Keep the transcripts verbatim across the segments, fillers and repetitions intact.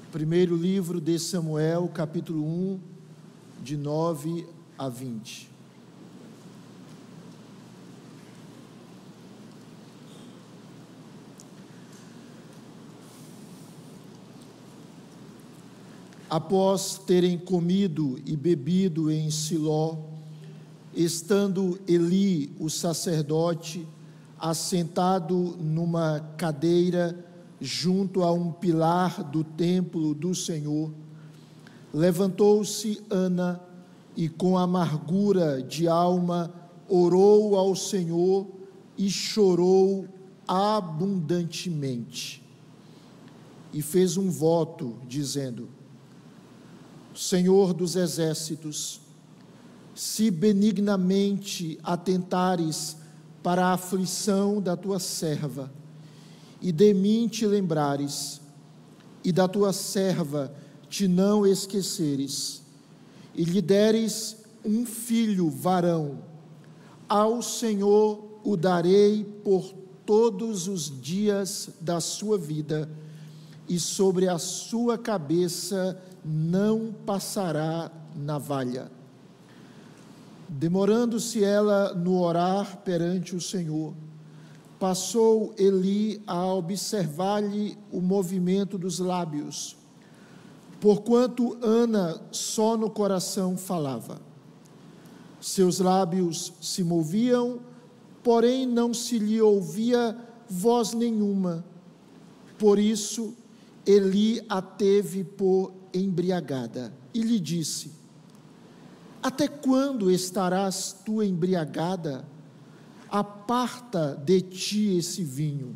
Primeiro livro de Samuel, capítulo um, de nove a vinte. Após terem comido e bebido em Siló, estando Eli, o sacerdote, assentado numa cadeira junto a um pilar do templo do Senhor, levantou-se Ana e com amargura de alma orou ao Senhor e chorou abundantemente. E fez um voto, dizendo: Senhor dos exércitos, se benignamente atentares para a aflição da tua serva, e de mim te lembrares, e da tua serva te não esqueceres, e lhe deres um filho varão, ao Senhor o darei por todos os dias da sua vida, e sobre a sua cabeça não passará navalha. Demorando-se ela no orar perante o Senhor, passou Eli a observar-lhe o movimento dos lábios, porquanto Ana só no coração falava. Seus lábios se moviam, porém não se lhe ouvia voz nenhuma. Por isso, Eli a teve por embriagada e lhe disse: Até quando estarás tu embriagada? Aparta de ti esse vinho.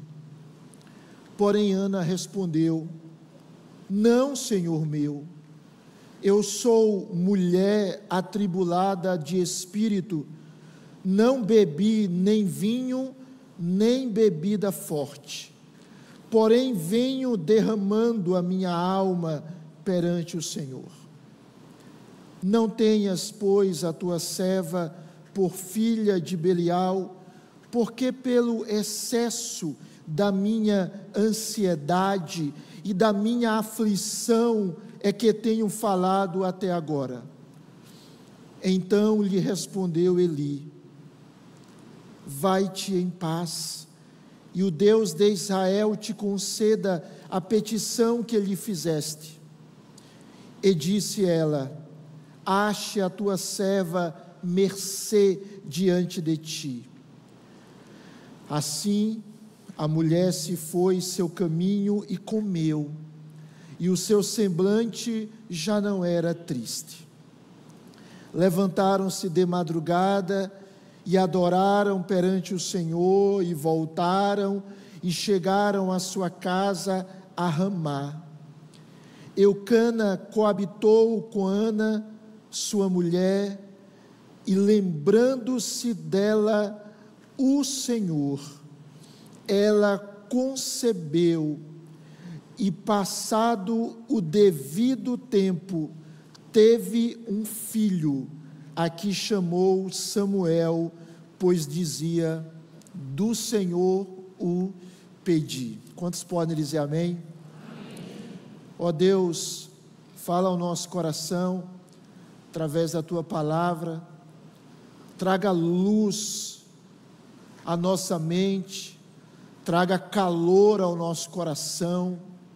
Porém Ana respondeu: Não, Senhor meu, eu sou mulher atribulada de espírito, não bebi nem vinho, nem bebida forte, porém venho derramando a minha alma perante o Senhor. Não tenhas, pois, a tua serva por filha de Belial, porque pelo excesso da minha ansiedade e da minha aflição é que tenho falado até agora. Então lhe respondeu Eli: Vai-te em paz, e o Deus de Israel te conceda a petição que lhe fizeste. E disse ela: Ache a tua serva mercê diante de ti. Assim, a mulher se foi seu caminho e comeu, e o seu semblante já não era triste. Levantaram-se de madrugada e adoraram perante o Senhor, e voltaram e chegaram à sua casa a Ramá. Eucana coabitou com Ana, sua mulher, e lembrando-se dela o Senhor, ela concebeu, e passado o devido tempo, teve um filho, a que chamou Samuel, pois dizia: do Senhor o pedi. Quantos podem dizer amém? Ó oh Deus, fala ao nosso coração, através da tua palavra, traga luz à nossa mente, traga calor ao nosso coração,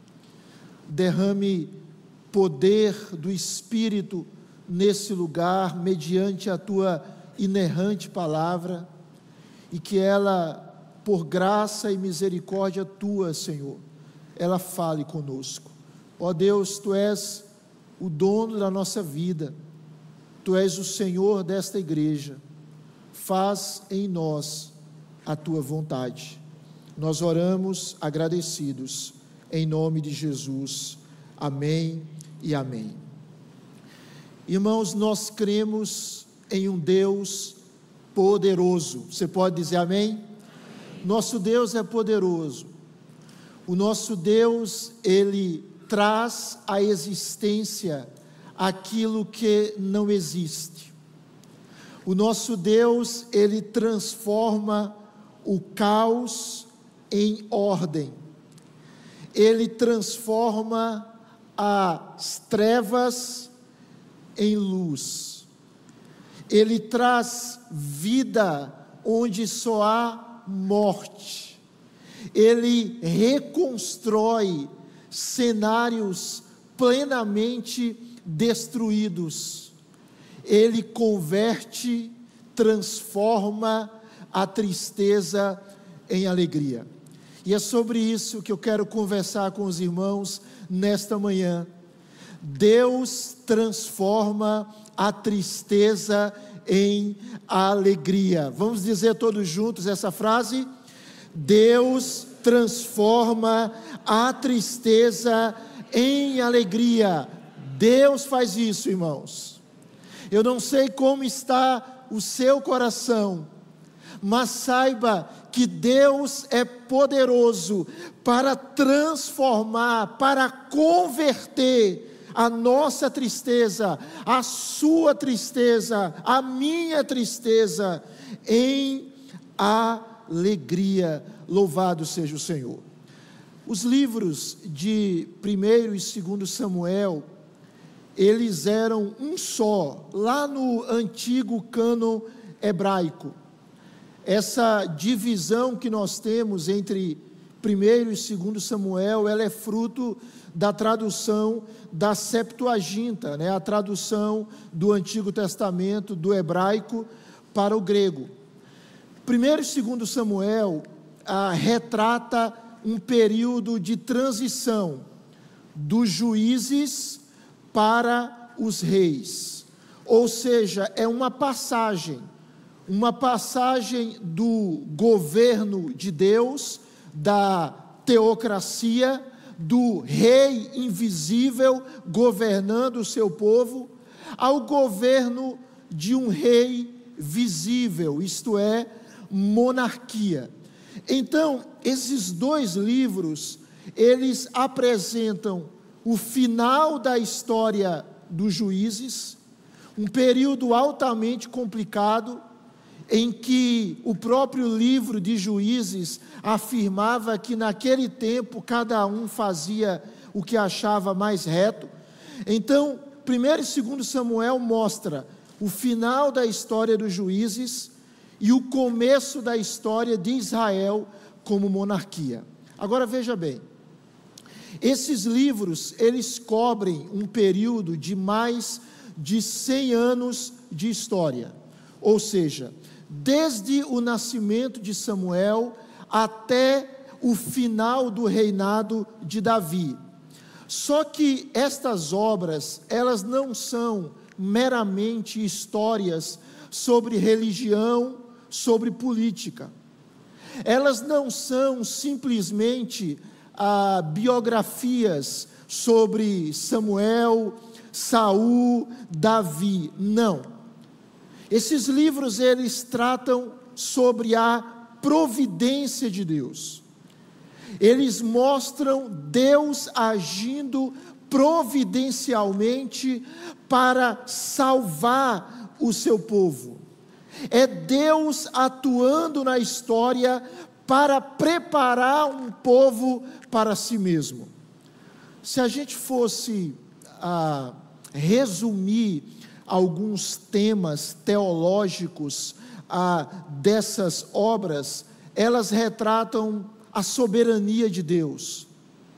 derrame poder do Espírito nesse lugar, mediante a tua inerrante palavra, e que ela, por graça e misericórdia tua, Senhor, ela fale conosco. Ó Deus, tu és o dono da nossa vida, tu és o Senhor desta igreja, faz em nós a tua vontade. Nós oramos agradecidos, em nome de Jesus, amém e amém. Irmãos, nós cremos em um Deus poderoso. Você pode dizer amém? Amém. Nosso Deus é poderoso. O nosso Deus, Ele traz à existência aquilo que não existe. O nosso Deus, Ele transforma o caos em ordem. Ele transforma as trevas em luz. Ele traz vida onde só há morte. Ele reconstrói cenários plenamente destruídos. Ele converte, transforma a tristeza em alegria. E é sobre isso que eu quero conversar com os irmãos nesta manhã. Deus transforma a tristeza em alegria. Vamos dizer todos juntos essa frase? Deus transforma a tristeza em alegria. Deus faz isso, irmãos. Eu não sei como está o seu coração, mas saiba que Deus é poderoso para transformar, para converter a nossa tristeza, a sua tristeza, a minha tristeza em alegria. Louvado seja o Senhor. Os livros de primeiro e segundo Samuel, eles eram um só, lá no antigo cânon hebraico. Essa divisão que nós temos entre primeiro e segundo Samuel, ela é fruto da tradução da Septuaginta, né? A tradução do Antigo Testamento, do hebraico para o grego. primeiro e segundo Samuel ah, retrata um período de transição dos juízes para os reis, ou seja, é uma passagem, uma passagem do governo de Deus, da teocracia, do rei invisível governando o seu povo, ao governo de um rei visível, isto é, monarquia. Então, esses dois livros, eles apresentam o final da história dos juízes, um período altamente complicado, em que o próprio livro de Juízes afirmava que naquele tempo cada um fazia o que achava mais reto. Então, primeiro e segundo Samuel mostra o final da história dos juízes e o começo da história de Israel como monarquia. Agora veja bem, esses livros, eles cobrem um período de mais de cem anos de história, ou seja, desde o nascimento de Samuel até o final do reinado de Davi. Só que estas obras, elas não são meramente histórias sobre religião, sobre política. Elas não são simplesmente ah, biografias sobre Samuel, Saul, Davi. Não. Esses livros, eles tratam sobre a providência de Deus. Eles mostram Deus agindo providencialmente para salvar o seu povo. É Deus atuando na história para preparar um povo para si mesmo. Se a gente fosse ah, resumir alguns temas teológicos ah, dessas obras, elas retratam a soberania de Deus.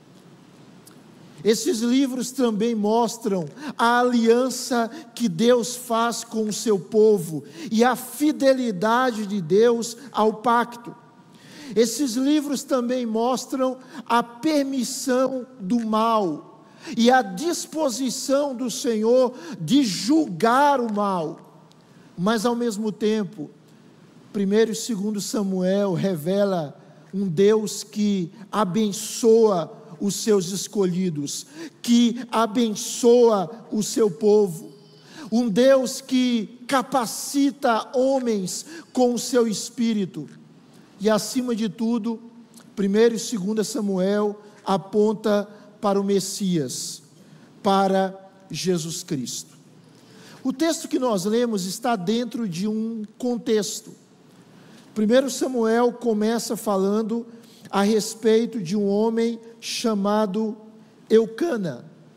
Esses livros também mostram a aliança que Deus faz com o seu povo e a fidelidade de Deus ao pacto. Esses livros também mostram a permissão do mal e a disposição do Senhor de julgar o mal. Mas ao mesmo tempo, primeiro e segundo Samuel revela um Deus que abençoa os seus escolhidos, que abençoa o seu povo, um Deus que capacita homens com o seu espírito, e acima de tudo, primeiro e segundo Samuel aponta para o Messias, para Jesus Cristo. O texto que nós lemos está dentro de um contexto. primeiro Samuel começa falando a respeito de um homem chamado Eucana.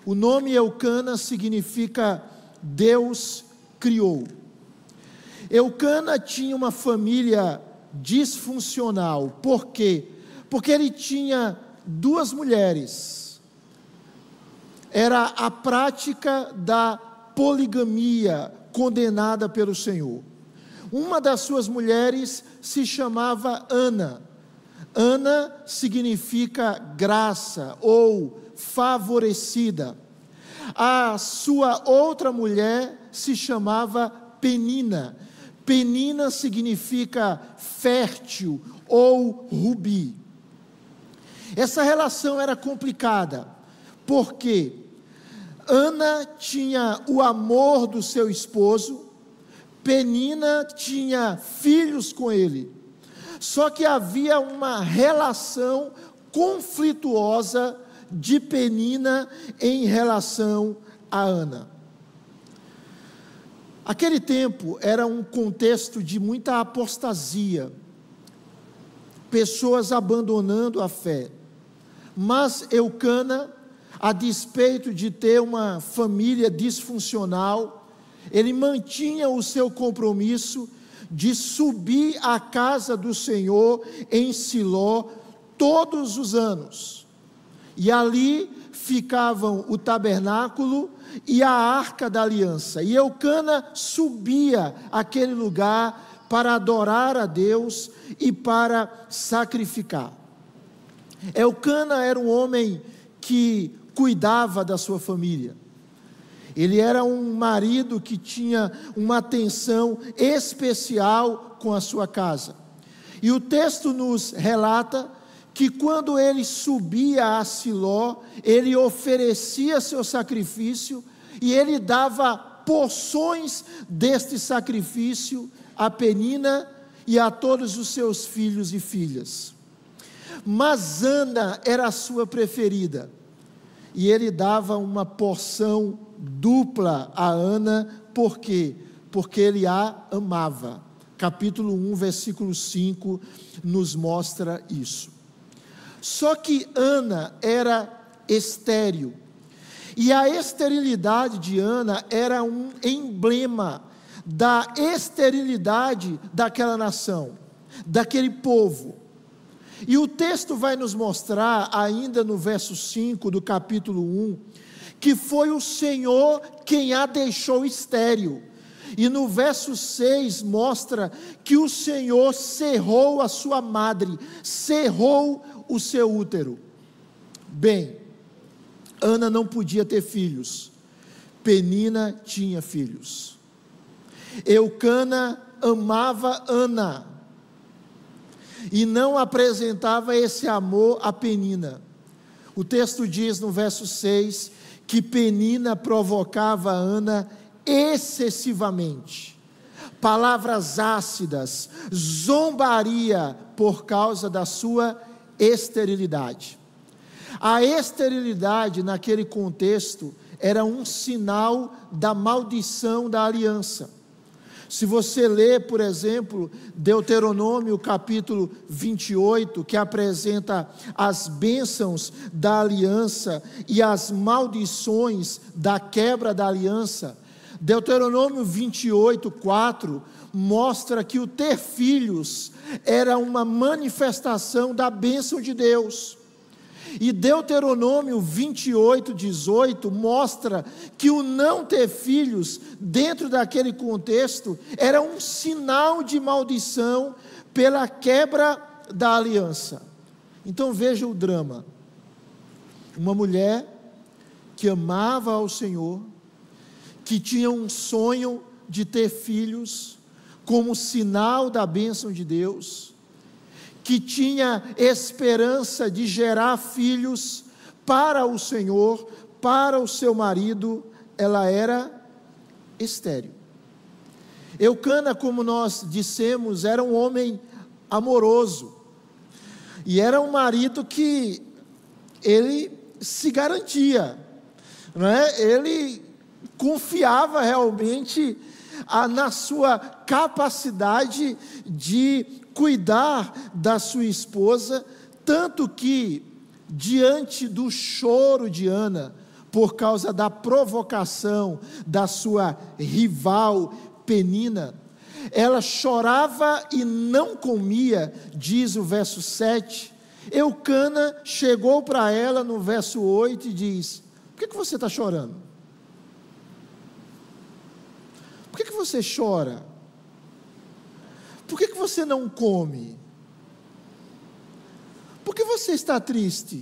O nome Eucana significa Deus criou. Eucana tinha uma família disfuncional. Por quê? Porque ele tinha duas mulheres. Era a prática da poligamia condenada pelo Senhor. Uma das suas mulheres se chamava Ana. Ana significa graça ou favorecida. A sua outra mulher se chamava Penina. Penina significa fértil ou rubi. Essa relação era complicada, porque Ana tinha o amor do seu esposo, Penina tinha filhos com ele. Só que havia uma relação conflituosa de Penina em relação a Ana. Aquele tempo era um contexto de muita apostasia, pessoas abandonando a fé. Mas Eucana, a despeito de ter uma família disfuncional, ele mantinha o seu compromisso de subir à casa do Senhor em Siló todos os anos. E ali ficavam o tabernáculo e a arca da aliança. E Eucana subia àquele lugar para adorar a Deus e para sacrificar. Eucana era um homem que cuidava da sua família. Ele era um marido que tinha uma atenção especial com a sua casa. E o texto nos relata que quando ele subia a Siló, ele oferecia seu sacrifício e ele dava porções deste sacrifício a Penina e a todos os seus filhos e filhas. Mas Ana era a sua preferida, e ele dava uma porção dupla a Ana. Por quê? Porque ele a amava. Capítulo um, versículo cinco nos mostra isso. Só que Ana era estéril, e a esterilidade de Ana era um emblema da esterilidade daquela nação, daquele povo. E o texto vai nos mostrar, ainda no verso cinco do capítulo um, que foi o Senhor quem a deixou estéril. E no verso seis mostra que o Senhor cerrou a sua madre, cerrou o seu útero. Bem, Ana não podia ter filhos, Penina tinha filhos. Eucana amava Ana e não apresentava esse amor a Penina. O texto diz no verso seis que Penina provocava Ana excessivamente, palavras ácidas, zombaria por causa da sua esterilidade. A esterilidade naquele contexto era um sinal da maldição da aliança. Se você ler, por exemplo, Deuteronômio capítulo vinte e oito, que apresenta as bênçãos da aliança e as maldições da quebra da aliança, Deuteronômio vinte e oito, quatro, mostra que o ter filhos era uma manifestação da bênção de Deus. E Deuteronômio vinte e oito, dezoito mostra que o não ter filhos, dentro daquele contexto, era um sinal de maldição pela quebra da aliança. Então veja o drama. Uma mulher que amava ao Senhor, que tinha um sonho de ter filhos, como sinal da bênção de Deus, que tinha esperança de gerar filhos para o Senhor, para o seu marido, ela era estéril. Eucana, como nós dissemos, era um homem amoroso, e era um marido que ele se garantia, não é? Ele confiava realmente a, na sua capacidade de cuidar da sua esposa, tanto que, diante do choro de Ana, por causa da provocação da sua rival Penina. Ela chorava e não comia, diz o verso sete. Eucana chegou para ela no verso oito e diz: por que, que você está chorando? Por que, que você chora? Por que, que você não come? Por que você está triste?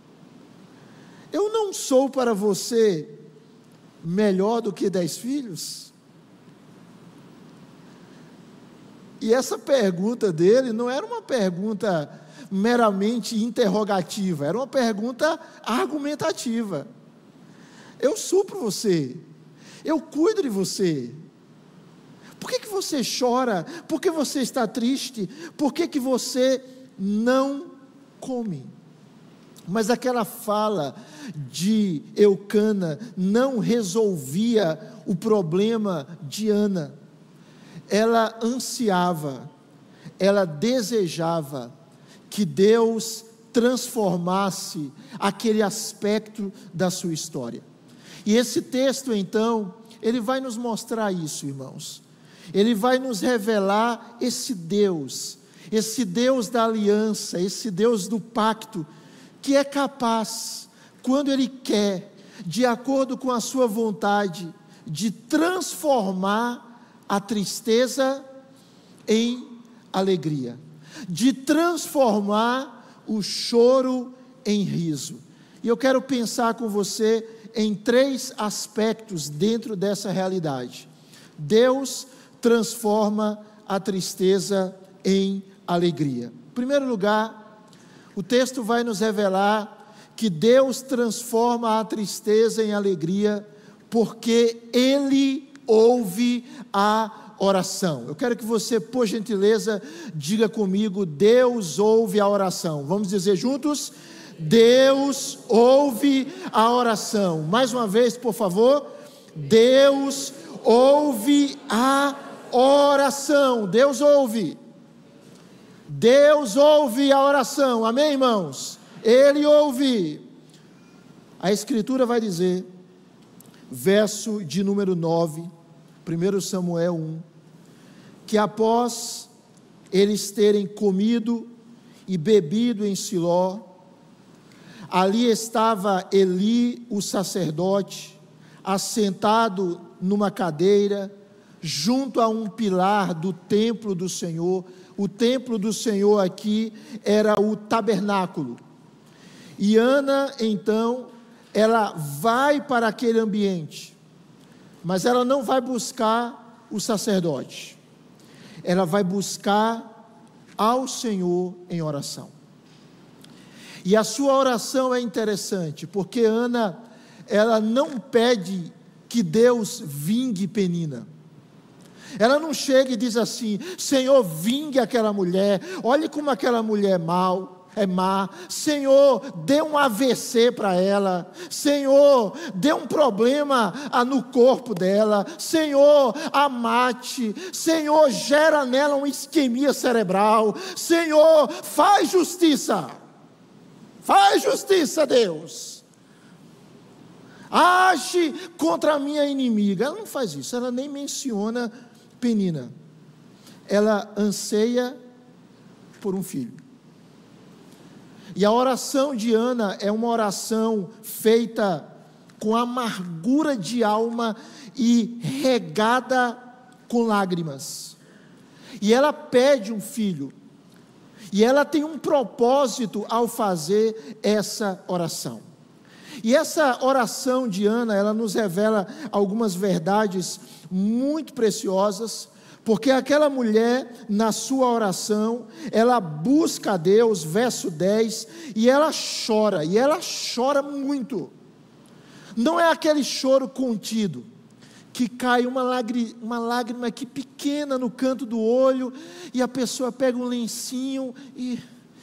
Eu não sou para você melhor do que dez filhos? E essa pergunta dele não era uma pergunta meramente interrogativa, era uma pergunta argumentativa. Eu supro você, eu cuido de você. Por que, que você chora? Por que você está triste? Por que, que você não come? Mas aquela fala de Eucana não resolvia o problema de Ana. Ela ansiava, ela desejava que Deus transformasse aquele aspecto da sua história. E esse texto, então, ele vai nos mostrar isso, irmãos. Ele vai nos revelar esse Deus, esse Deus da aliança, esse Deus do pacto, que é capaz, quando Ele quer, de acordo com a sua vontade, de transformar a tristeza em alegria, de transformar o choro em riso. E eu quero pensar com você em três aspectos dentro dessa realidade. Deus transforma a tristeza em alegria. Em primeiro lugar, o texto vai nos revelar que Deus transforma a tristeza em alegria, porque Ele ouve a oração. Eu quero que você, por gentileza, diga comigo: Deus ouve a oração. Vamos dizer juntos? Deus ouve a oração. Mais uma vez, por favor. Deus ouve a oração. Deus ouve. Deus ouve a oração. Amém, irmãos? Ele ouve. A Escritura vai dizer, verso de número nove, primeiro Samuel um, que após eles terem comido e bebido em Siló, ali estava Eli, o sacerdote, assentado numa cadeira, junto a um pilar do templo do Senhor. O templo do Senhor aqui era o tabernáculo. E Ana, então, ela vai para aquele ambiente, mas ela não vai buscar o sacerdote, ela vai buscar ao Senhor em oração. E a sua oração é interessante, porque Ana, ela não pede que Deus vingue Penina. Ela não chega e diz assim: Senhor, vingue aquela mulher, olhe como aquela mulher é mal, é má, Senhor, dê um A V C para ela, Senhor, dê um problema no corpo dela, Senhor, a mate, Senhor, gera nela uma isquemia cerebral, Senhor, faz justiça, faz justiça, Deus, age contra a minha inimiga. Ela não faz isso, ela nem menciona Penina, ela anseia por um filho. E a oração de Ana é uma oração feita com amargura de alma e regada com lágrimas. E ela pede um filho. E ela tem um propósito ao fazer essa oração. E essa oração de Ana, ela nos revela algumas verdades muito preciosas, porque aquela mulher, na sua oração, ela busca a Deus, verso dez, e ela chora, e ela chora muito. Não é aquele choro contido, que cai uma lágrima, uma lágrima aqui pequena no canto do olho, e a pessoa pega um lencinho e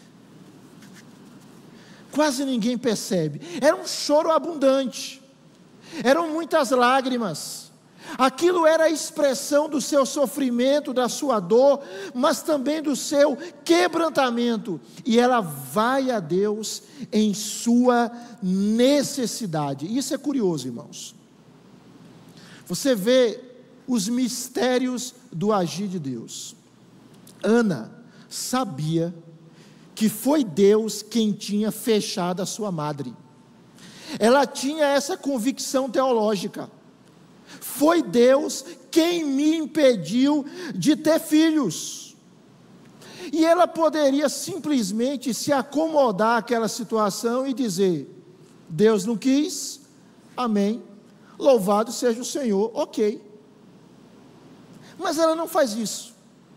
quase ninguém percebe. Era um choro abundante, eram muitas lágrimas, Aquilo era a expressão do seu sofrimento, da sua dor, mas também do seu quebrantamento. E ela vai a Deus em sua necessidade. Isso é curioso, irmãos. Você vê os mistérios do agir de Deus. Ana sabia que foi Deus quem tinha fechado a sua madre. Ela tinha essa convicção teológica. Foi Deus quem me impediu de ter filhos. E ela poderia simplesmente se acomodar àquela situação e dizer: Deus não quis, amém, louvado seja o Senhor, ok. Mas ela não faz isso.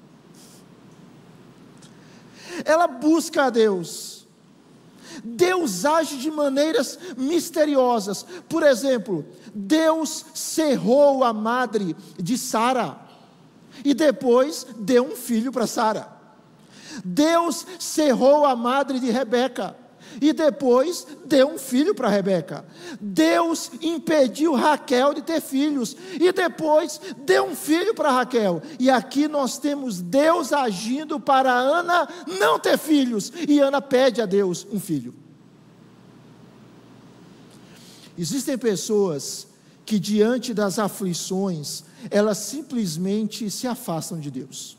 Ela busca a Deus. Deus age de maneiras misteriosas. Por exemplo, Deus cerrou a madre de Sara e depois deu um filho para Sara. Deus cerrou a madre de Rebeca e depois deu um filho para Rebeca. Deus impediu Raquel de ter filhos e depois deu um filho para Raquel. E aqui nós temos Deus agindo para Ana não ter filhos, e Ana pede a Deus um filho. Existem pessoas que diante das aflições, elas simplesmente se afastam de Deus.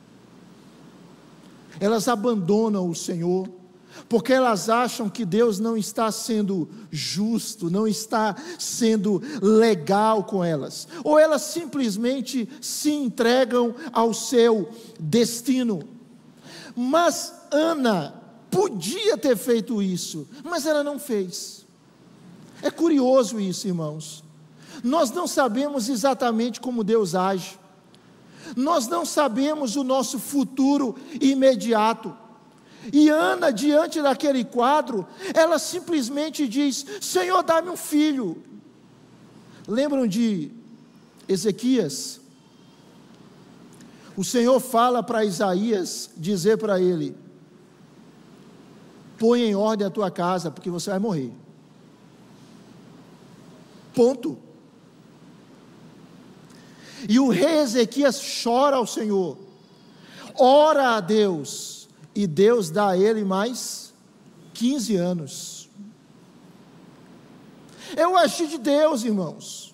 Elas abandonam o Senhor, porque elas acham que Deus não está sendo justo, não está sendo legal com elas, ou elas simplesmente se entregam ao seu destino. Mas Ana podia ter feito isso, mas ela não fez. É curioso isso, irmãos. Nós não sabemos exatamente como Deus age, nós não sabemos o nosso futuro imediato. E Ana, diante daquele quadro, ela simplesmente diz: Senhor, dá-me um filho. Lembram de Ezequias? O Senhor fala para Isaías, dizer para ele: põe em ordem a tua casa, porque você vai morrer. Ponto. E o rei Ezequias chora ao Senhor, ora a Deus, e Deus dá a ele mais quinze anos. É o agir de Deus, irmãos.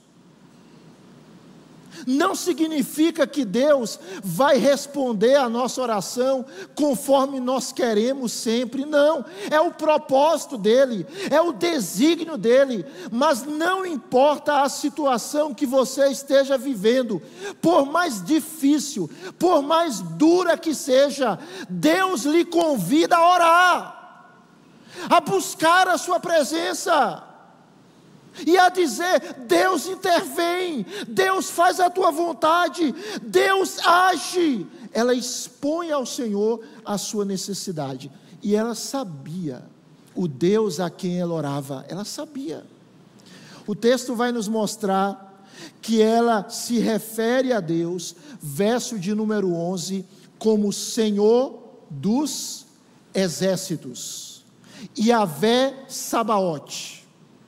Não significa que Deus vai responder a nossa oração conforme nós queremos sempre, não. É o propósito dEle, é o desígnio dEle, mas não importa a situação que você esteja vivendo, por mais difícil, por mais dura que seja, Deus lhe convida a orar, a buscar a sua presença, e a dizer: Deus intervém, Deus faz a tua vontade, Deus age. Ela expõe ao Senhor a sua necessidade, e ela sabia o Deus a quem ela orava, ela sabia. O texto vai nos mostrar que ela se refere a Deus, verso de número onze, como Senhor dos exércitos, Yahvé Sabaote.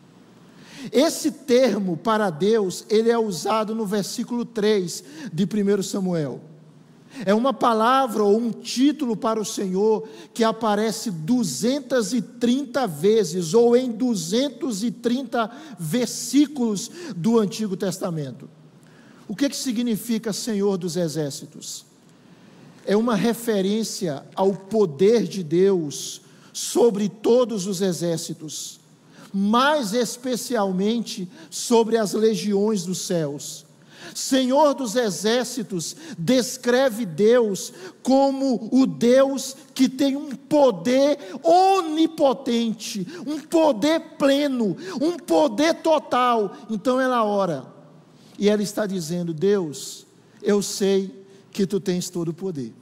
Esse termo para Deus, ele é usado no versículo três de primeiro Samuel. É uma palavra ou um título para o Senhor que aparece duzentas e trinta vezes, ou em duzentos e trinta versículos do Antigo Testamento. O que que significa Senhor dos exércitos? É uma referência ao poder de Deus sobre todos os exércitos, mais especialmente sobre as legiões dos céus. Senhor dos exércitos descreve Deus como o Deus que tem um poder onipotente, um poder pleno, um poder total. Então ela ora, e ela está dizendo: Deus, eu sei que tu tens todo o poder,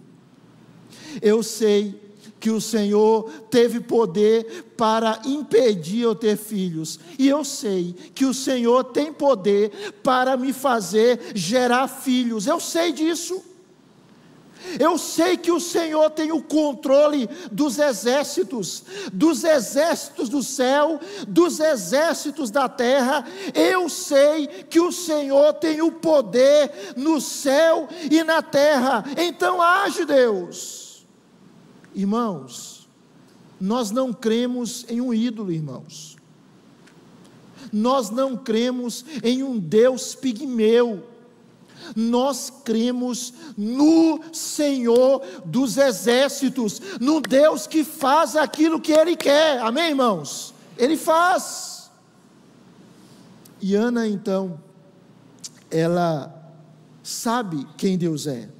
eu sei que o Senhor teve poder para impedir eu ter filhos, e eu sei que o Senhor tem poder para me fazer gerar filhos, eu sei disso. Eu sei que o Senhor tem o controle dos exércitos, dos exércitos do céu, dos exércitos da terra. Eu sei que o Senhor tem o poder no céu e na terra. Então age, Deus. Irmãos, nós não cremos em um ídolo, irmãos. Nós não cremos em um Deus pigmeu. Nós cremos no Senhor dos exércitos, no Deus que faz aquilo que Ele quer, amém, irmãos? Ele faz. E Ana, então, ela sabe quem Deus é,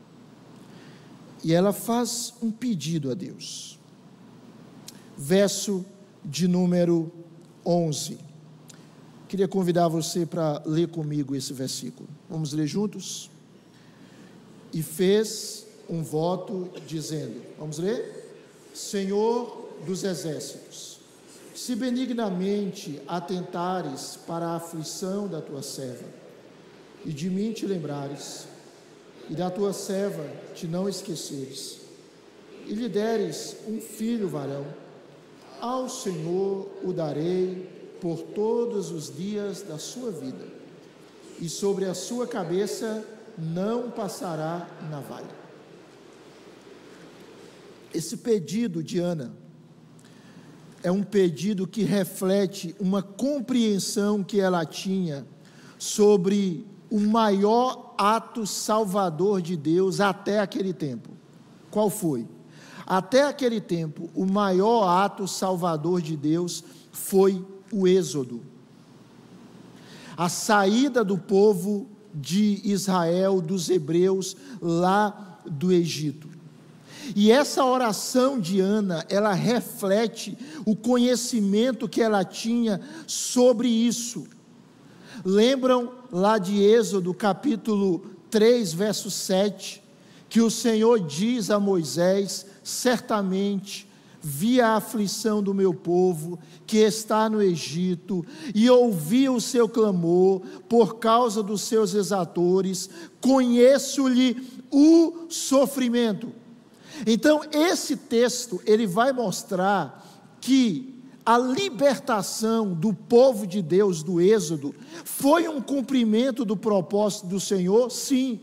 e ela faz um pedido a Deus. Verso de número onze. Queria convidar você para ler comigo esse versículo. Vamos ler juntos? E fez um voto dizendo, vamos ler? Senhor dos exércitos, se benignamente atentares para a aflição da tua serva, e de mim te lembrares, e da tua serva te não esqueceres, e lhe deres um filho varão, ao Senhor o darei por todos os dias da sua vida, e sobre a sua cabeça não passará navalha. Esse pedido de Ana é um pedido que reflete uma compreensão que ela tinha sobre o maior ato salvador de Deus até aquele tempo. Qual foi? Até aquele tempo, o maior ato salvador de Deus foi o êxodo, a saída do povo de Israel, dos hebreus, lá do Egito. E essa oração de Ana, ela reflete o conhecimento que ela tinha sobre isso. Lembram lá de Êxodo capítulo três, verso sete, que o Senhor diz a Moisés, certamente vi a aflição do meu povo, que está no Egito, e ouvi o seu clamor, por causa dos seus exatores, conheço-lhe o sofrimento. Então, esse texto, ele vai mostrar que a libertação do povo de Deus, do Êxodo, foi um cumprimento do propósito do Senhor, sim,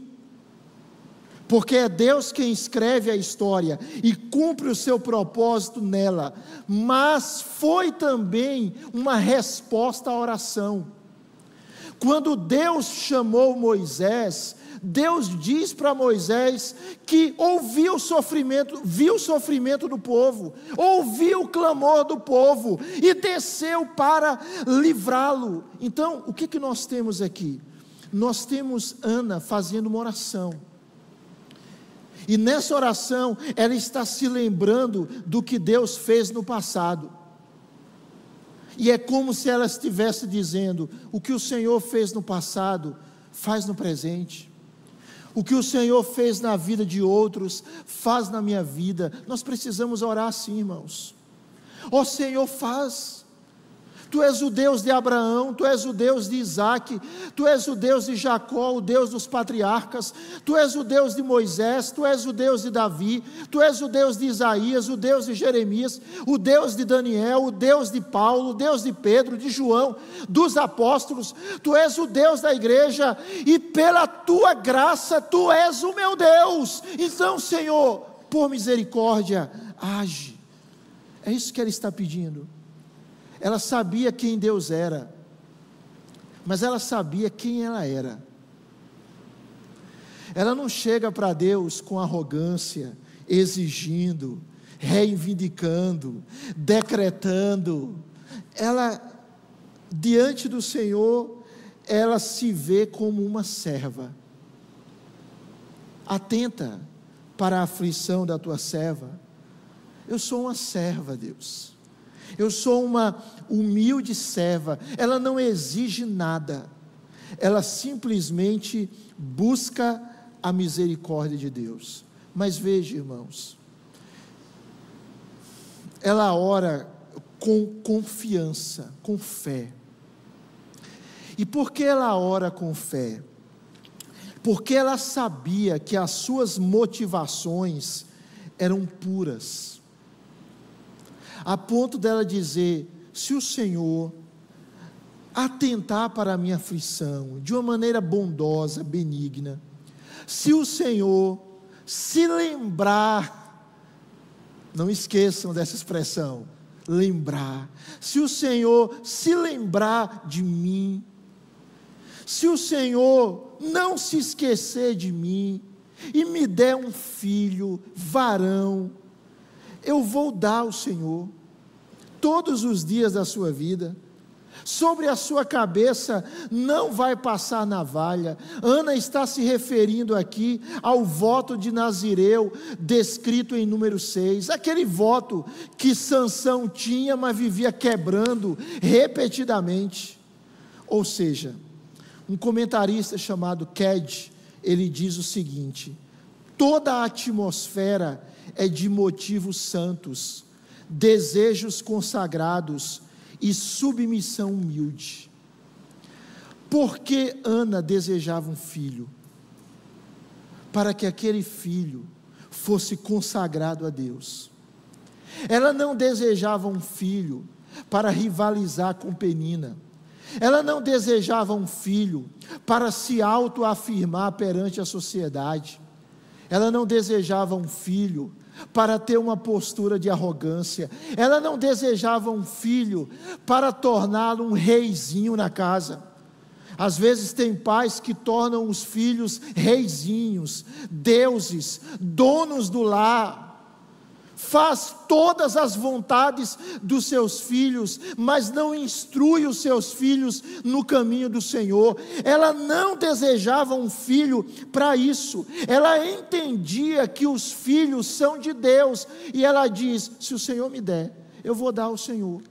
porque é Deus quem escreve a história e cumpre o seu propósito nela, mas foi também uma resposta à oração. Quando Deus chamou Moisés, Deus diz para Moisés que ouviu o sofrimento, viu o sofrimento do povo, ouviu o clamor do povo e desceu para livrá-lo. Então, o que, que nós temos aqui? Nós temos Ana fazendo uma oração. E nessa oração, ela está se lembrando do que Deus fez no passado. E é como se ela estivesse dizendo: o que o Senhor fez no passado, faz no presente. O que o Senhor fez na vida de outros, faz na minha vida. Nós precisamos orar assim, irmãos. Ó Senhor, faz. Tu és o Deus de Abraão, Tu és o Deus de Isaac, Tu és o Deus de Jacó, o Deus dos patriarcas, Tu és o Deus de Moisés, Tu és o Deus de Davi, Tu és o Deus de Isaías, o Deus de Jeremias, o Deus de Daniel, o Deus de Paulo, o Deus de Pedro, de João, dos apóstolos. Tu és o Deus da igreja e pela Tua graça Tu és o meu Deus. Então, Senhor, por misericórdia, age. É isso que ela está pedindo. Ela sabia quem Deus era, mas ela sabia quem ela era. Ela não chega para Deus com arrogância, exigindo, reivindicando, decretando. Ela, diante do Senhor, ela se vê como uma serva. Atenta para a aflição da tua serva. Eu sou uma serva, Deus. Eu sou uma humilde serva. Ela não exige nada, ela simplesmente busca a misericórdia de Deus. Mas veja, irmãos, ela ora com confiança, com fé. E por que ela ora com fé? porque ela sabia que as suas motivações eram puras, a ponto dela dizer: se o Senhor atentar para a minha aflição de uma maneira bondosa, benigna, se o Senhor se lembrar, não esqueçam dessa expressão, lembrar, se o Senhor se lembrar de mim, se o Senhor não se esquecer de mim, e me der um filho, varão, eu vou dar ao Senhor, todos os dias da sua vida, sobre a sua cabeça não vai passar navalha. Ana está se referindo aqui ao voto de Nazireu, descrito em número seis, aquele voto que Sansão tinha, mas vivia quebrando repetidamente. Ou seja, um comentarista chamado Ked, ele diz o seguinte: toda a atmosfera é de motivos santos, desejos consagrados e submissão humilde. Porque Ana desejava um filho? Para que aquele filho fosse consagrado a Deus. Ela não desejava um filho para rivalizar com Penina. Ela não desejava um filho para se autoafirmar perante a sociedade. Ela não desejava um filho para ter uma postura de arrogância. Ela não desejava um filho para torná-lo um reizinho na casa. Às vezes tem pais que tornam os filhos reizinhos, deuses, donos do lar, faz todas as vontades dos seus filhos, mas não instrui os seus filhos no caminho do Senhor. Ela não desejava um filho para isso, ela entendia que os filhos são de Deus, e ela diz: se o Senhor me der, eu vou dar ao Senhor.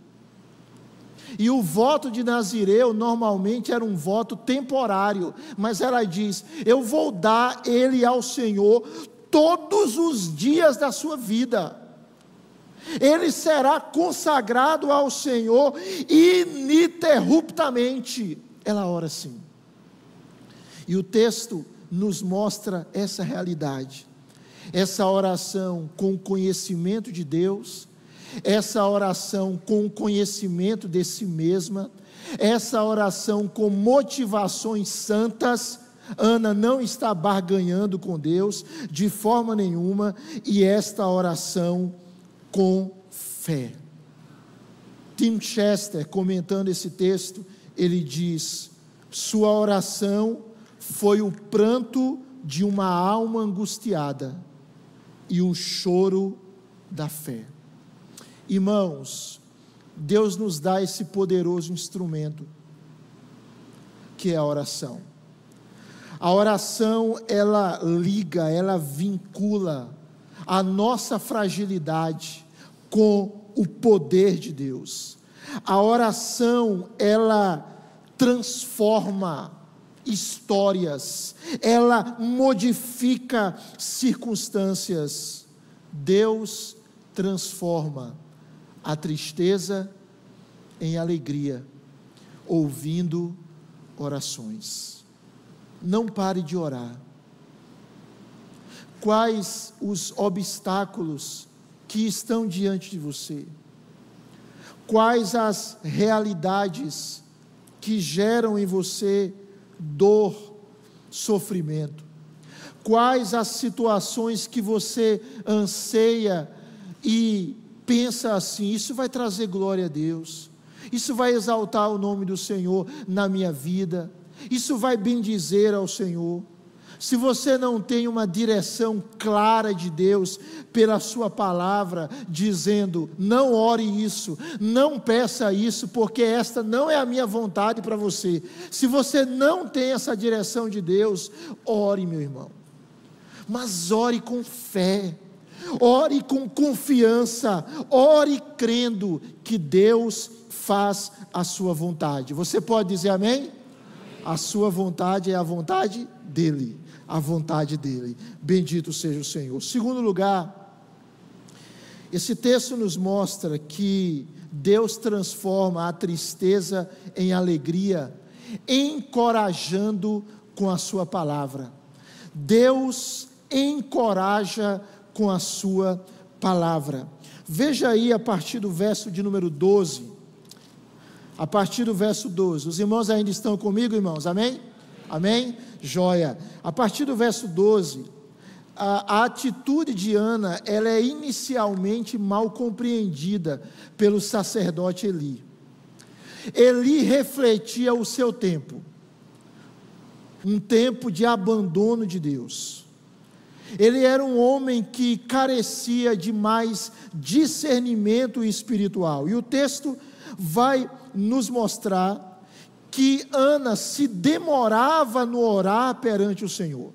E o voto de Nazireu normalmente era um voto temporário, mas ela diz: eu vou dar ele ao Senhor todos os dias da sua vida. Ele será consagrado ao Senhor ininterruptamente. Ela ora assim. E o texto nos mostra essa realidade, essa oração com conhecimento de Deus, essa oração com conhecimento de si mesma, essa oração com motivações santas. Ana não está barganhando com Deus de forma nenhuma, e esta oração com fé. Tim Chester, comentando esse texto, ele diz: sua oração foi o pranto de uma alma angustiada e o choro da fé. Irmãos, Deus nos dá esse poderoso instrumento que é a oração. A oração, ela liga, ela vincula a nossa fragilidade com o poder de Deus. A oração, ela transforma histórias, ela modifica circunstâncias. Deus transforma a tristeza em alegria, ouvindo orações. Não pare de orar. Quais os obstáculos que estão diante de você? Quais as realidades que geram em você dor, sofrimento? Quais as situações que você anseia e pensa assim: isso vai trazer glória a Deus, isso vai exaltar o nome do Senhor na minha vida, isso vai bendizer ao Senhor? Se você não tem uma direção clara de Deus pela sua palavra, dizendo: não ore isso, não peça isso, porque esta não é a minha vontade para você. Se você não tem essa direção de Deus, ore, meu irmão, mas ore com fé, ore com confiança, ore crendo que Deus faz a sua vontade. Você pode dizer amém? Amém. A sua vontade é a vontade dEle, a vontade dEle. Bendito seja o Senhor. Segundo lugar, esse texto nos mostra que Deus transforma a tristeza em alegria, encorajando com a sua palavra. Deus encoraja com a sua palavra. Veja aí a partir do verso de número doze, a partir do verso doze, os irmãos ainda estão comigo, irmãos, amém? Amém? Joia. A partir do verso doze, a, a atitude de Ana, ela é inicialmente mal compreendida pelo sacerdote Eli. Eli refletia o seu tempo, um tempo de abandono de Deus. Ele era um homem que carecia de mais discernimento espiritual, e o texto vai nos mostrar que Ana se demorava no orar perante o Senhor,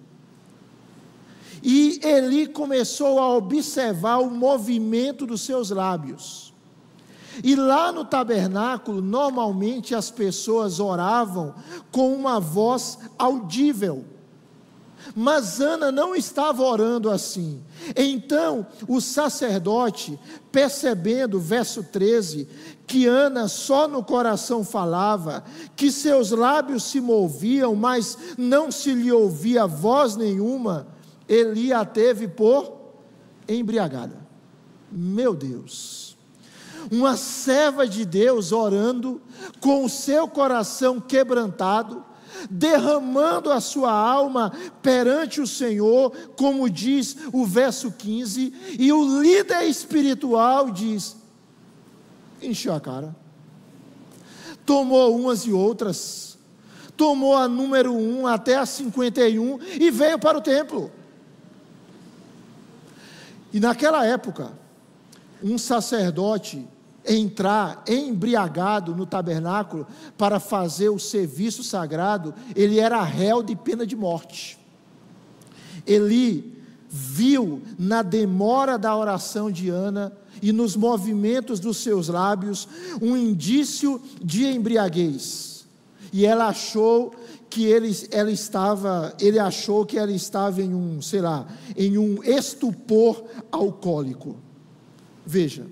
e Eli começou a observar o movimento dos seus lábios. E lá no tabernáculo, normalmente as pessoas oravam com uma voz audível, mas Ana não estava orando assim. Então o sacerdote, percebendo, verso treze, que Ana só no coração falava, que seus lábios se moviam, mas não se lhe ouvia voz nenhuma, Eli a teve por embriagada. Meu Deus! Uma serva de Deus orando, com o seu coração quebrantado, derramando a sua alma perante o Senhor, como diz o verso quinze, e o líder espiritual diz, encheu a cara, tomou umas e outras, tomou a número um até a cinquenta e um, e veio para o templo. E naquela época, um sacerdote entrar embriagado no tabernáculo para fazer o serviço sagrado, ele era réu de pena de morte. Eli viu na demora da oração de Ana e nos movimentos dos seus lábios um indício de embriaguez, e ela achou que ele, ela estava, ele achou que ela estava em um, sei lá, em um estupor alcoólico. Veja,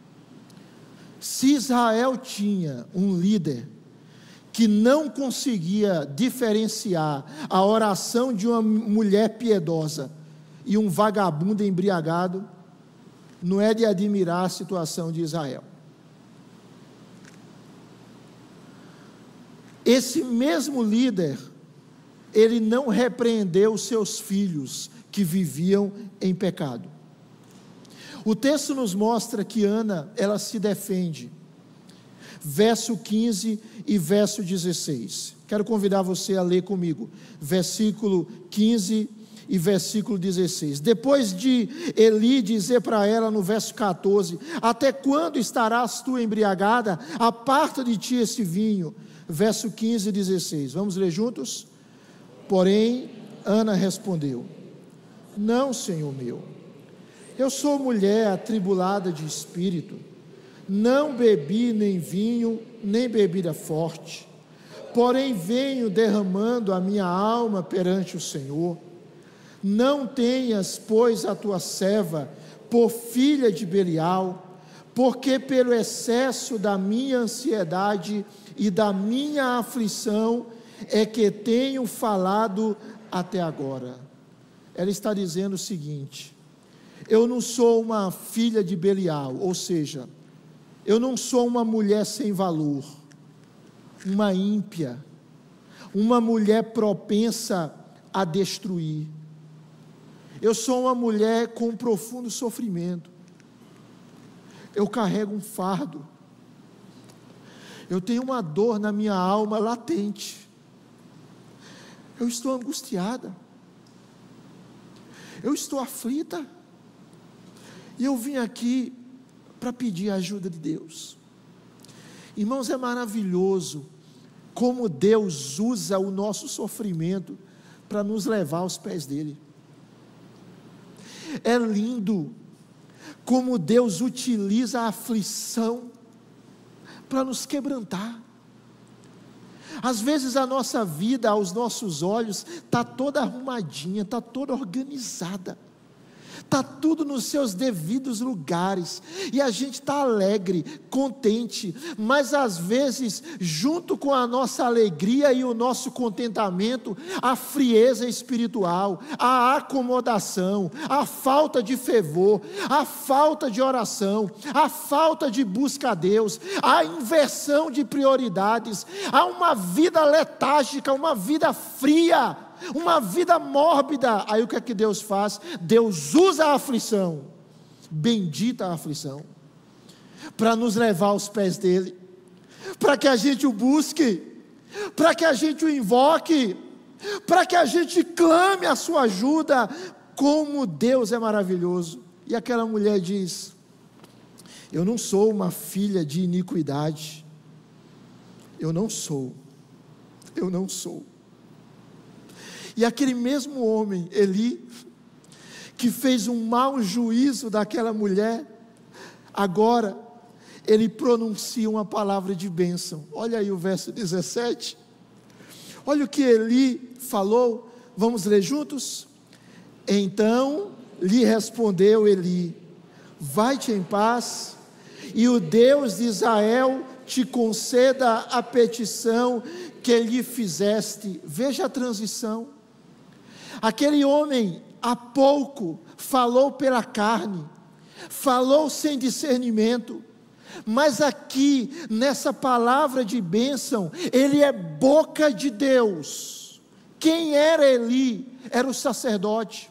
se Israel tinha um líder que não conseguia diferenciar a oração de uma mulher piedosa e um vagabundo embriagado, não é de admirar a situação de Israel. Esse mesmo líder, ele não repreendeu seus filhos que viviam em pecado. O texto nos mostra que Ana, ela se defende, verso quinze e verso dezesseis, quero convidar você a ler comigo, versículo quinze e versículo dezesseis, depois de Eli dizer para ela no verso quatorze, até quando estarás tu embriagada, aparta de ti esse vinho, verso quinze e dezesseis, vamos ler juntos? Porém, Ana respondeu, não, Senhor meu, eu sou mulher atribulada de espírito, não bebi nem vinho, nem bebida forte, porém venho derramando a minha alma perante o Senhor. Não tenhas, pois, a tua serva por filha de Belial, porque pelo excesso da minha ansiedade e da minha aflição é que tenho falado até agora. Ela está dizendo o seguinte: eu não sou uma filha de Belial, ou seja, eu não sou uma mulher sem valor, uma ímpia, uma mulher propensa a destruir. Eu sou uma mulher com um profundo sofrimento. Eu carrego um fardo. Eu tenho uma dor na minha alma latente. Eu estou angustiada. Eu estou aflita. E eu vim aqui para pedir a ajuda de Deus. Irmãos, é maravilhoso como Deus usa o nosso sofrimento para nos levar aos pés dele. É lindo como Deus utiliza a aflição para nos quebrantar. Às vezes a nossa vida, aos nossos olhos, está toda arrumadinha, está toda organizada, está tudo nos seus devidos lugares, e a gente está alegre, contente, mas às vezes, junto com a nossa alegria e o nosso contentamento, a frieza espiritual, a acomodação, a falta de fervor, a falta de oração, a falta de busca a Deus, a inversão de prioridades, há uma vida letárgica, uma vida fria, uma vida mórbida. Aí o que é que Deus faz? Deus usa a aflição, bendita a aflição, para nos levar aos pés dele, para que a gente o busque, para que a gente o invoque, para que a gente clame a sua ajuda. Como Deus é maravilhoso. E aquela mulher diz: eu não sou uma filha de iniquidade, eu não sou, eu não sou. E aquele mesmo homem, Eli, que fez um mau juízo daquela mulher, agora, ele pronuncia uma palavra de bênção. Olha aí o verso dezessete, olha o que Eli falou, vamos ler juntos? Então lhe respondeu Eli: vai-te em paz, e o Deus de Israel te conceda a petição que lhe fizeste. Veja a transição. Aquele homem há pouco falou pela carne, falou sem discernimento, mas aqui nessa palavra de bênção, ele é boca de Deus. Quem era Eli? Era o sacerdote.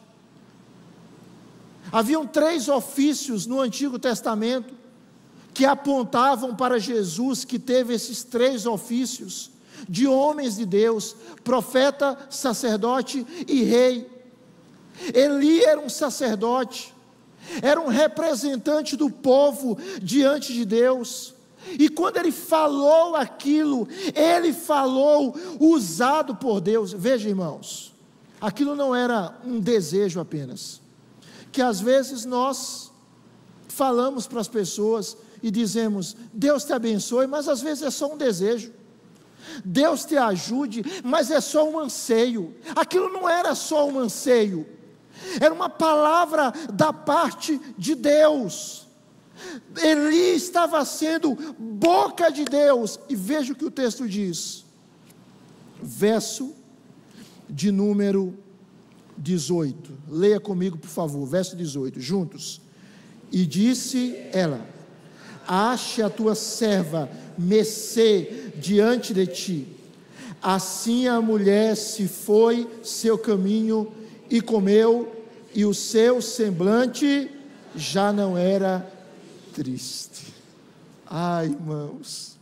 Haviam três ofícios no Antigo Testamento que apontavam para Jesus, que teve esses três ofícios de homens de Deus: profeta, sacerdote e rei. Eli era um sacerdote, era um representante do povo diante de Deus, e quando ele falou aquilo, ele falou usado por Deus. Veja, irmãos, aquilo não era um desejo apenas, que às vezes nós falamos para as pessoas e dizemos: Deus te abençoe, mas às vezes é só um desejo. Deus te ajude, mas é só um anseio. Aquilo não era só um anseio, era uma palavra da parte de Deus. Eli estava sendo boca de Deus. E veja o que o texto diz, verso de número dezoito, leia comigo por favor, verso dezoito, juntos. E disse ela: ache a tua serva mercê diante de ti. Assim a mulher se foi seu caminho e comeu, e o seu semblante já não era triste. Ai, irmãos,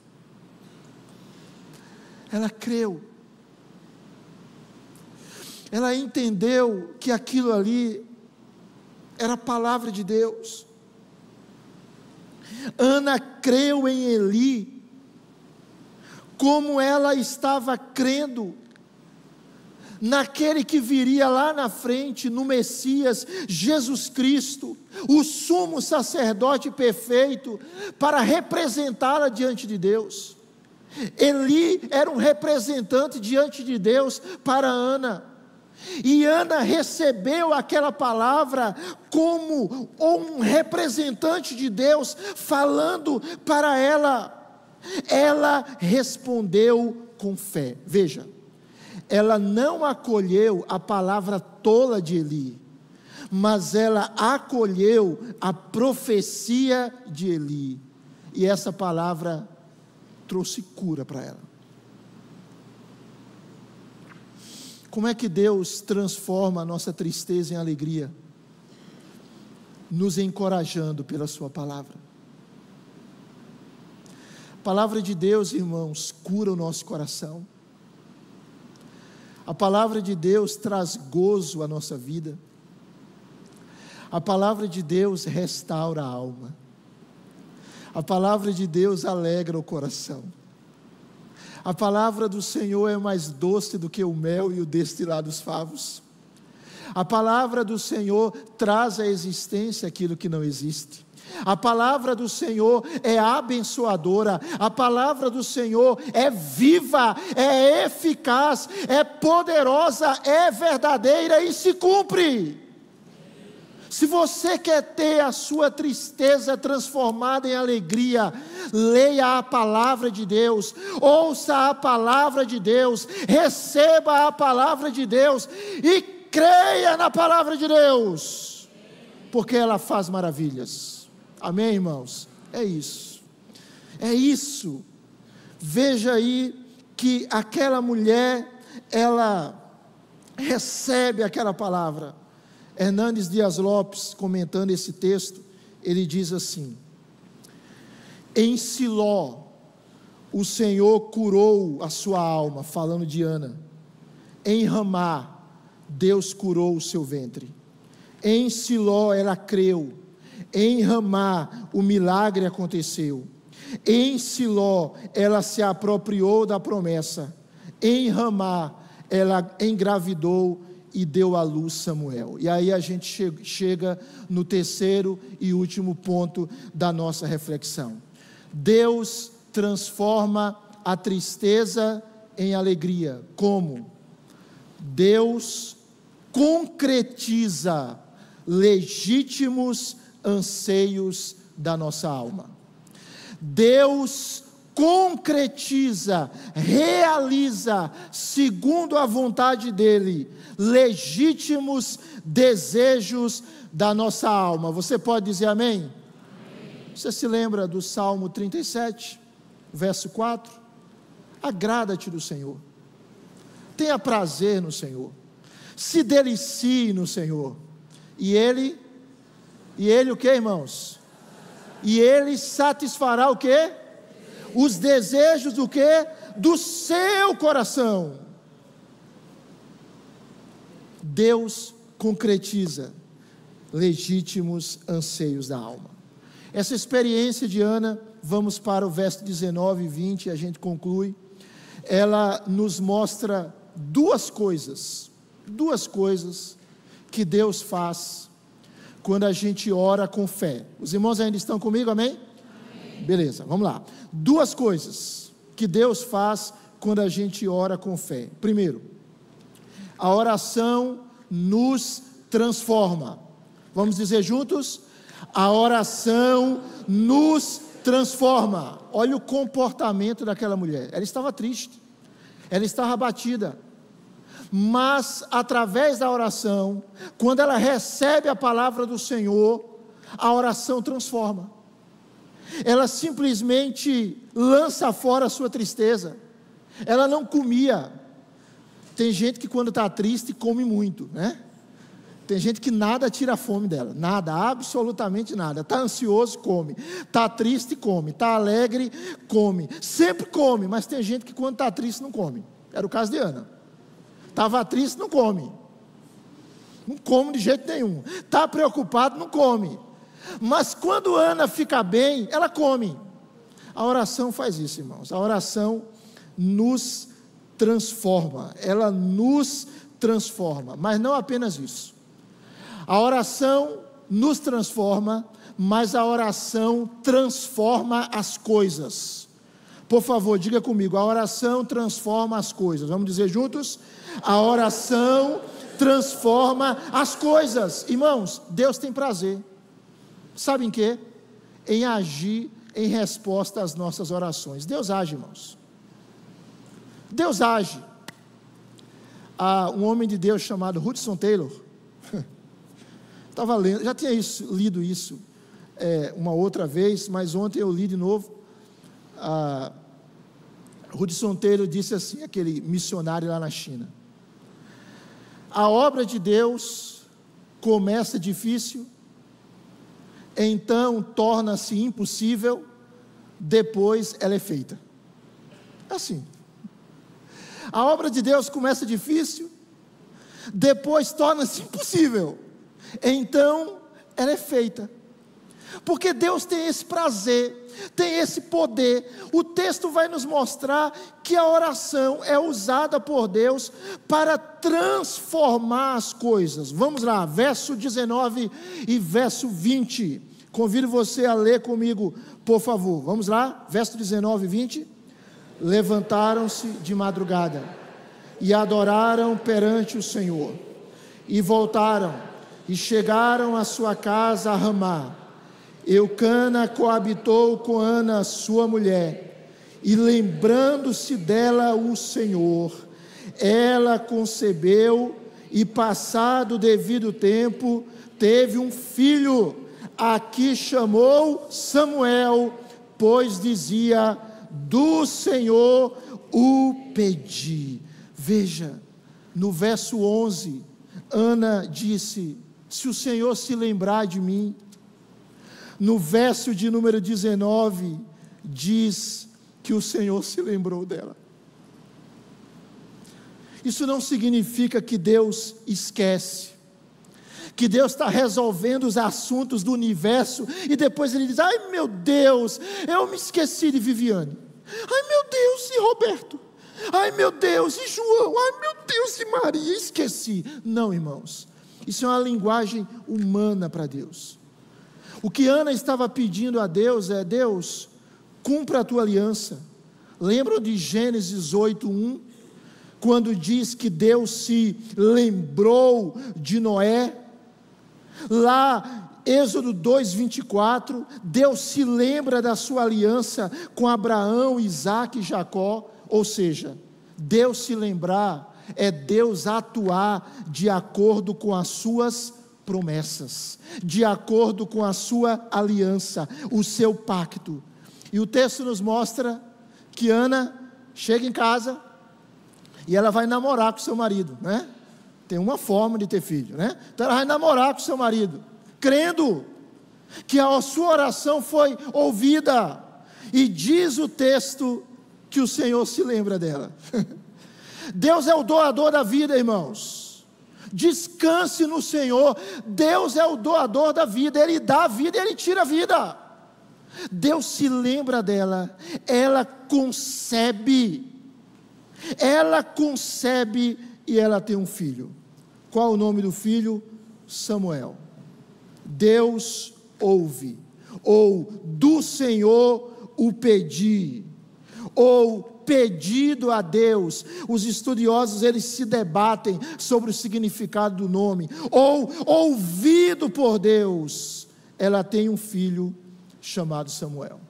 ela creu, ela entendeu que aquilo ali era a palavra de Deus. Ana creu em Eli, como ela estava crendo naquele que viria lá na frente, no Messias, Jesus Cristo, o sumo sacerdote perfeito, para representá-la diante de Deus. Eli era um representante diante de Deus para Ana, e Ana recebeu aquela palavra como um representante de Deus falando para ela. Ela respondeu com fé. Veja, ela não acolheu a palavra tola de Eli, mas ela acolheu a profecia de Eli, e essa palavra trouxe cura para ela. Como é que Deus transforma a nossa tristeza em alegria? Nos encorajando pela sua palavra. A palavra de Deus, irmãos, cura o nosso coração. A palavra de Deus traz gozo à nossa vida. A palavra de Deus restaura a alma. A palavra de Deus alegra o coração. A palavra do Senhor é mais doce do que o mel e o destilar dos favos. A palavra do Senhor traz à existência aquilo que não existe. A palavra do Senhor é abençoadora. A palavra do Senhor é viva, é eficaz, é poderosa, é verdadeira e se cumpre. Se você quer ter a sua tristeza transformada em alegria, leia a palavra de Deus, ouça a palavra de Deus, receba a palavra de Deus e creia na palavra de Deus, porque ela faz maravilhas. Amém, irmãos? É isso, é isso. Veja aí que aquela mulher, ela recebe aquela palavra. Hernandes Dias Lopes, comentando esse texto, ele diz assim: em Siló, o Senhor curou a sua alma, falando de Ana. Em Ramá, Deus curou o seu ventre. Em Siló ela creu. Em Ramá o milagre aconteceu. Em Siló ela se apropriou da promessa. Em Ramá ela engravidou e deu à luz Samuel. E aí a gente chega no terceiro e último ponto da nossa reflexão. Deus transforma a tristeza em alegria. Como? Deus concretiza legítimos anseios da nossa alma. Deus concretiza, realiza, segundo a vontade dEle, legítimos desejos da nossa alma. Você pode dizer amém? Amém. Você se lembra do Salmo trinta e sete, verso quatro? Agrada-te do Senhor, tenha prazer no Senhor, se delicie no Senhor, e Ele, e Ele o que, irmãos? E Ele satisfará o que? Os desejos do que? Do seu coração. Deus concretiza legítimos anseios da alma. Essa experiência de Ana, vamos para o verso dezenove e vinte, e a gente conclui. Ela nos mostra duas coisas, duas coisas que Deus faz quando a gente ora com fé. Os irmãos ainda estão comigo, amém? Amém. Beleza, vamos lá. Duas coisas que Deus faz quando a gente ora com fé. Primeiro, a oração nos transforma. Vamos dizer juntos? A oração nos transforma. Olha o comportamento daquela mulher. Ela estava triste, ela estava abatida, mas através da oração, quando ela recebe a palavra do Senhor, a oração transforma. Ela simplesmente lança fora a sua tristeza. Ela não comia. Tem gente que quando está triste come muito, né? Tem gente que nada tira a fome dela, nada, absolutamente nada. Está ansioso, come. Está triste, come. Está alegre, come. Sempre come, mas tem gente que quando está triste não come. Era o caso de Ana. Estava triste, não come. Não come de jeito nenhum. Está preocupado, não come. Mas quando Ana fica bem, ela come. A oração faz isso, irmãos. A oração nos transforma. Ela nos transforma. Mas não apenas isso. A oração nos transforma, mas a oração transforma as coisas. Por favor, diga comigo, a oração transforma as coisas. Vamos dizer juntos? A oração transforma as coisas. Irmãos, Deus tem prazer. Sabe em quê? Em agir em resposta às nossas orações. Deus age, irmãos. Deus age. Há um homem de Deus chamado Hudson Taylor. Estava lendo, já tinha isso, lido isso é, uma outra vez, mas ontem eu li de novo. Ah, Hudson Taylor disse assim, aquele missionário lá na China: a obra de Deus começa difícil, então torna-se impossível, depois ela é feita. Assim, a obra de Deus começa difícil, depois torna-se impossível, então ela é feita. Porque Deus tem esse prazer, tem esse poder. O texto vai nos mostrar que a oração é usada por Deus para transformar as coisas. Vamos lá, verso dezenove e verso vinte. Convido você a ler comigo, por favor. Vamos lá, verso dezenove e vinte. Levantaram-se de madrugada e adoraram perante o Senhor, e voltaram e chegaram à sua casa a Ramá. Eucana coabitou com Ana, sua mulher, e lembrando-se dela o Senhor, ela concebeu e, passado o devido tempo, teve um filho, a que chamou Samuel, pois dizia: do Senhor o pedi. Veja, no verso onze, Ana disse: se o Senhor se lembrar de mim. No verso de número dezenove, diz que o Senhor se lembrou dela. Isso não significa que Deus esquece, que Deus está resolvendo os assuntos do universo, e depois Ele diz: ai meu Deus, eu me esqueci de Viviane, ai meu Deus, e Roberto, ai meu Deus, e João, ai meu Deus, e Maria, esqueci. Não, irmãos, isso é uma linguagem humana para Deus. O que Ana estava pedindo a Deus é: Deus, cumpra a tua aliança. Lembram de Gênesis oito, um? Quando diz que Deus se lembrou de Noé? Lá, Êxodo dois, vinte e quatro, Deus se lembra da sua aliança com Abraão, Isaque e Jacó. Ou seja, Deus se lembrar é Deus atuar de acordo com as suas promessas, de acordo com a sua aliança, o seu pacto. E o texto nos mostra que Ana chega em casa e ela vai namorar com seu marido, né? Tem uma forma de ter filho, né? Então ela vai namorar com seu marido, crendo que a sua oração foi ouvida, e diz o texto que o Senhor se lembra dela. Deus é o doador da vida, irmãos. Descanse no Senhor. Deus é o doador da vida, Ele dá a vida e Ele tira a vida. Deus se lembra dela, ela concebe, ela concebe e ela tem um filho. Qual o nome do filho? Samuel. Deus ouve, ou do Senhor o pedi, ou pedido a Deus. Os estudiosos, eles se debatem sobre o significado do nome. Ou ouvido por Deus. Ela tem um filho chamado Samuel.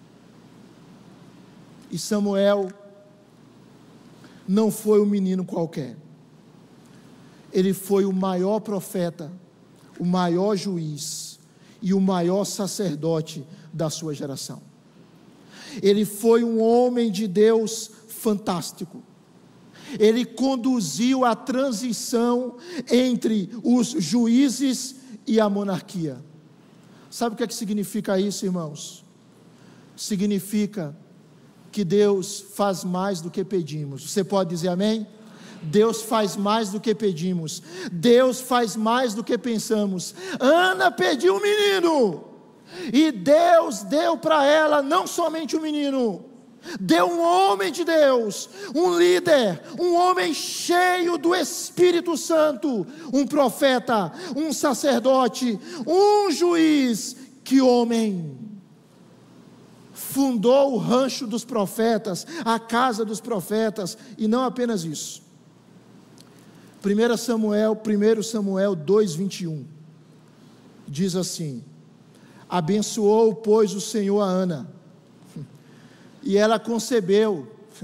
E Samuel não foi um menino qualquer. Ele foi o maior profeta, o maior juiz e o maior sacerdote da sua geração. Ele foi um homem de Deus fantástico. Ele conduziu a transição entre os juízes e a monarquia. Sabe o que é que significa isso, irmãos? Significa que Deus faz mais do que pedimos. Você pode dizer amém? Deus faz mais do que pedimos. Deus faz mais do que pensamos. Ana pediu um menino, e Deus deu para ela não somente um menino, deu um homem de Deus, um líder, um homem cheio do Espírito Santo, um profeta, um sacerdote, um juiz. Que homem! Fundou o rancho dos profetas, a casa dos profetas, e não apenas isso. primeiro Samuel, primeiro Samuel dois, vinte e um, diz assim: abençoou, pois, o Senhor a Ana, e ela concebeu,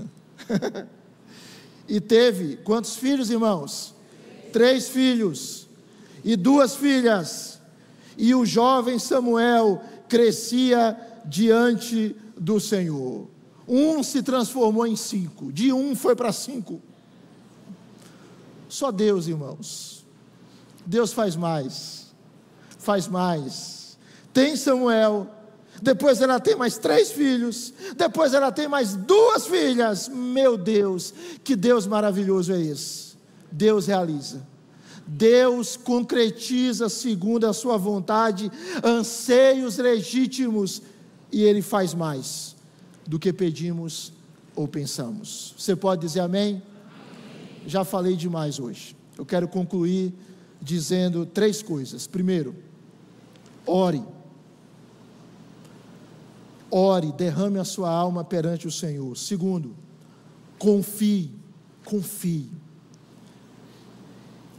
e teve, quantos filhos, irmãos? Três filhos, e duas filhas, e o jovem Samuel crescia diante do Senhor. Um se transformou em cinco, de um foi para cinco. Só Deus, irmãos. Deus faz mais, faz mais. Tem Samuel, depois ela tem mais três filhos, depois ela tem mais duas filhas. Meu Deus, que Deus maravilhoso é esse! Deus realiza, Deus concretiza segundo a sua vontade, anseios legítimos, e Ele faz mais do que pedimos ou pensamos. Você pode dizer amém? Já falei demais hoje. Eu quero concluir dizendo três coisas. Primeiro, ore. Ore, derrame a sua alma perante o Senhor. Segundo, confie, confie.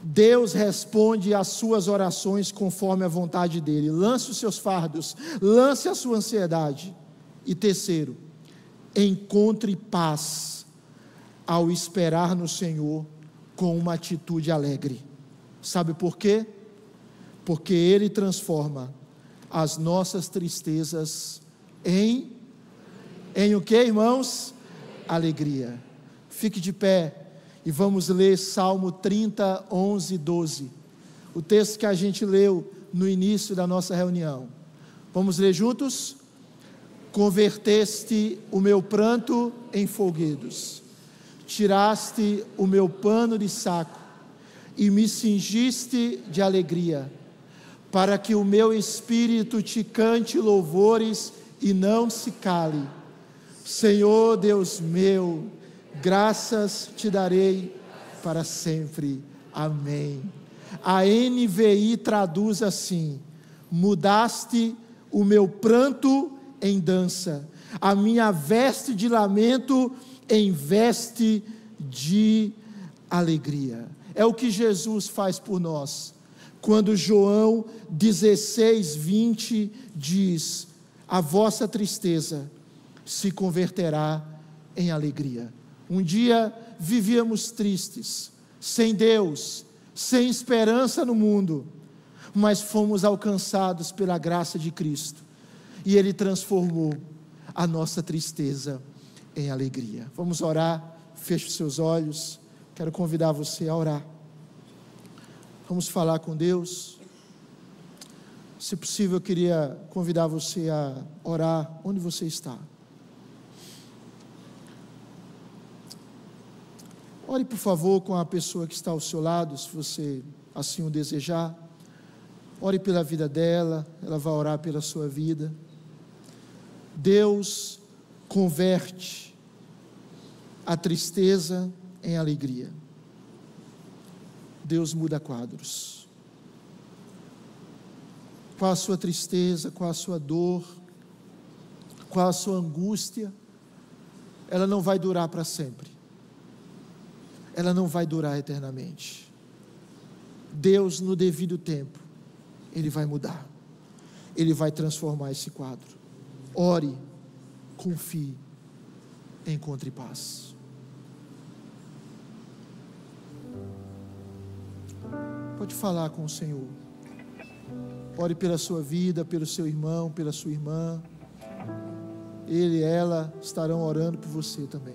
Deus responde às suas orações conforme a vontade dEle. Lance os seus fardos, lance a sua ansiedade. E terceiro, encontre paz ao esperar no Senhor com uma atitude alegre. Sabe por quê? Porque Ele transforma as nossas tristezas em, em o que, irmãos? Alegria. Fique de pé e vamos ler Salmo trinta, onze e doze. O texto que a gente leu no início da nossa reunião. Vamos ler juntos? Converteste o meu pranto em folguedos, tiraste o meu pano de saco e me cingiste de alegria, para que o meu espírito te cante louvores e não se cale. Senhor Deus meu, graças te darei para sempre. Amém. A N V I traduz assim: mudaste o meu pranto em dança, a minha veste de lamento em veste de alegria. É o que Jesus faz por nós, quando João dezesseis, vinte diz: a vossa tristeza se converterá em alegria. Um dia vivíamos tristes, sem Deus, sem esperança no mundo, mas fomos alcançados pela graça de Cristo, e Ele transformou a nossa tristeza em alegria. Vamos orar, feche os seus olhos, quero convidar você a orar. Vamos falar com Deus. Se possível, eu queria convidar você a orar onde você está. Ore, por favor, com a pessoa que está ao seu lado, se você assim o desejar. Ore pela vida dela, ela vai orar pela sua vida. Deus converte a tristeza em alegria. Deus muda quadros. Qual a sua tristeza, qual a sua dor, qual a sua angústia, ela não vai durar para sempre. Ela não vai durar eternamente. Deus, no devido tempo, Ele vai mudar. Ele vai transformar esse quadro. Ore, confie, encontre paz. Pode falar com o Senhor. Ore pela sua vida, pelo seu irmão, pela sua irmã. Ele e ela estarão orando por você também.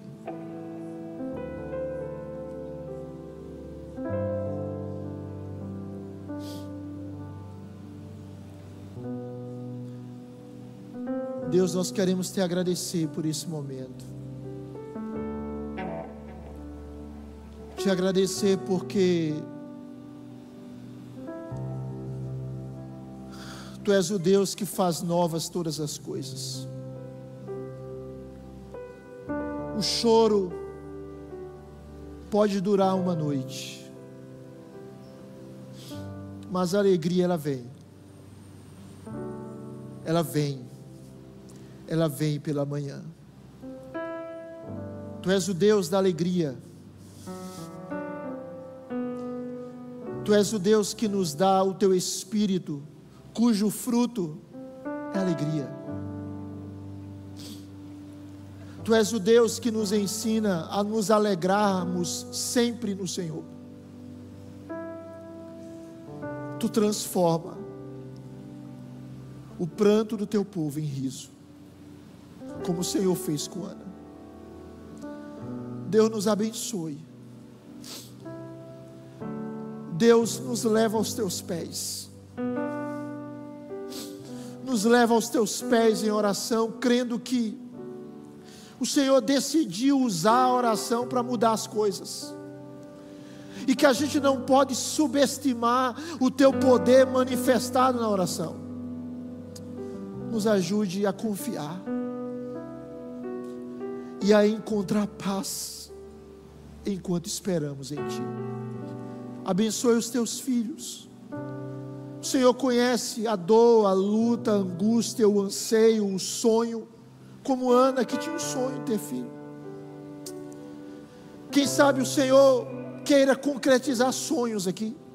Deus, nós queremos te agradecer por esse momento. Te agradecer porque Tu és o Deus que faz novas todas as coisas. O choro pode durar uma noite, mas a alegria ela vem. Ela vem. Ela vem pela manhã. Tu és o Deus da alegria. Tu és o Deus que nos dá o Teu Espírito, cujo fruto é alegria. Tu és o Deus que nos ensina a nos alegrarmos sempre no Senhor. Tu transforma o pranto do Teu povo em riso, como o Senhor fez com Ana. Deus nos abençoe. Deus nos leva aos Teus pés. Nos leva aos Teus pés em oração, crendo que o Senhor decidiu usar a oração para mudar as coisas. E que a gente não pode subestimar o Teu poder manifestado na oração. Nos ajude a confiar e a encontrar paz enquanto esperamos em Ti. Abençoe os Teus filhos. O Senhor conhece a dor, a luta, a angústia, o anseio, o sonho, como Ana que tinha um sonho de ter filho. Quem sabe o Senhor queira concretizar sonhos aqui.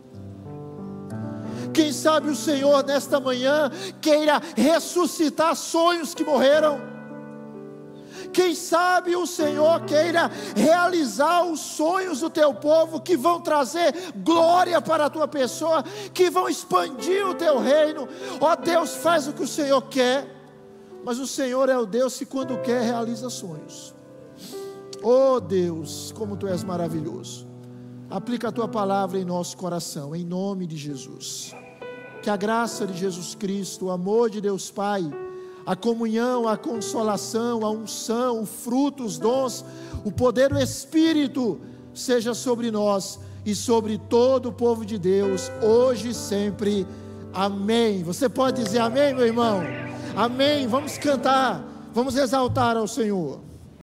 Quem sabe o Senhor nesta manhã queira ressuscitar sonhos que morreram. Quem sabe o Senhor queira realizar os sonhos do teu povo, que vão trazer glória para a tua pessoa, que vão expandir o teu reino. Ó Deus, faz o que o Senhor quer, mas o Senhor é o Deus que quando quer realiza sonhos. Ó Deus, como tu és maravilhoso. Aplica a tua palavra em nosso coração, em nome de Jesus. Que a graça de Jesus Cristo, o amor de Deus Pai, a comunhão, a consolação, a unção, o fruto, os dons, o poder do Espírito, seja sobre nós e sobre todo o povo de Deus, hoje e sempre. Amém. Você pode dizer amém, meu irmão? Amém. Vamos cantar, vamos exaltar ao Senhor.